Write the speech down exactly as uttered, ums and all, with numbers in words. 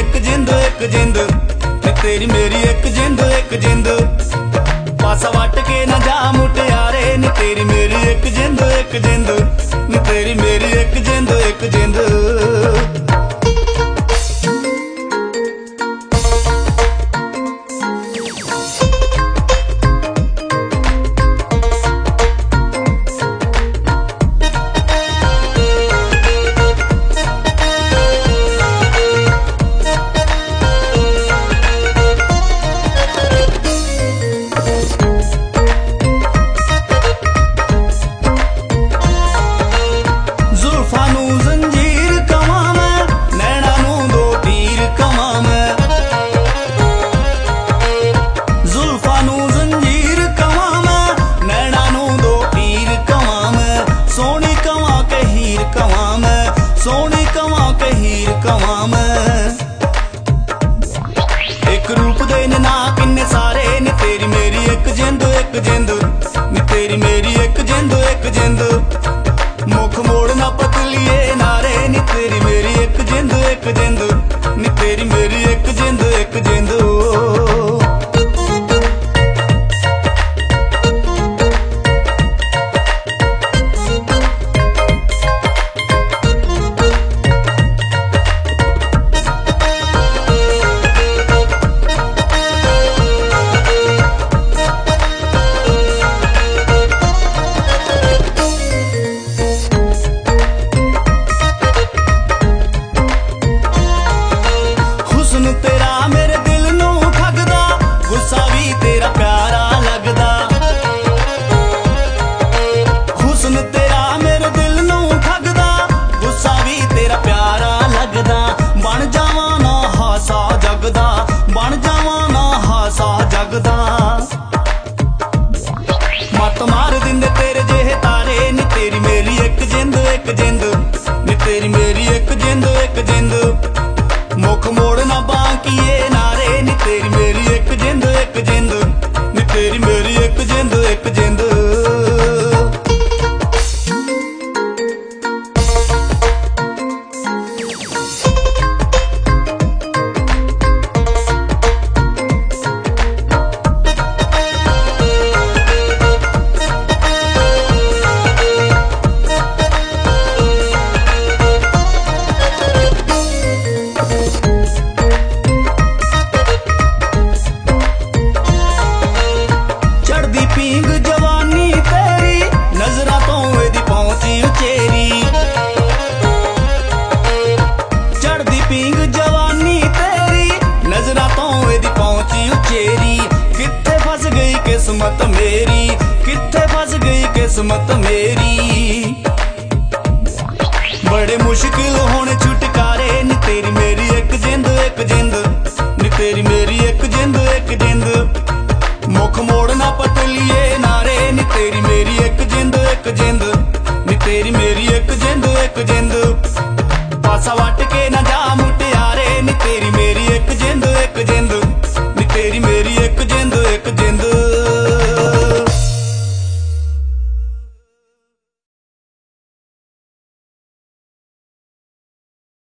एक जिंद एक जिंद नी तेरी मेरी एक जिंद एक जिंद पासा वट के ना जा मुटियारे नी तेरी मेरी एक जिंद एक जिंद नी तेरी मेरी एक जिंद एक जिंद। सोनी कवा के हीर कवा मैं एक रूप दे ना किन्ने सारे नी तेरी मेरी एक जिंद एक जिंद नी तेरी मेरी एक जिंद एक जिंद मुख मोड़ ना पतलिए नारे नी तेरी मेरी एक जिंद एक जिंद नी तेरी मेरी एक जिंद एक जिंद। तेरा मेरे दिल नू ठगदा गुस्सा भी तेरा प्यारा लगदा हुस्न तेरा मेरे दिल नू ठगदा गुस्सा भी तेरा प्यारा लगदा बन जावा ना हासा जगदा बन जावा ना हासा जगदा मत मार दिंदे तेरे जेहे तारे नी तेरी मेरी एक जिंद एक जिंद नी तेरी मेरी एक जिंद एक जिंद मुख मोड़ ना बांकिए नारे नी तेरी मेरी एक जिंद एक जिंद नी तेरी मेरी एक जिंद एक जिंद। पींग जवानी तेरी नजरा तो एदी पहुंची उचेरी चढ़दी पींग जवानी तेरी नजरा तो एदी पहुंची उचेरी कित्थे फस गई किस्मत मेरी कित्थे फस गई किस्मत मेरी बड़े मुश्किल होने छुटकारे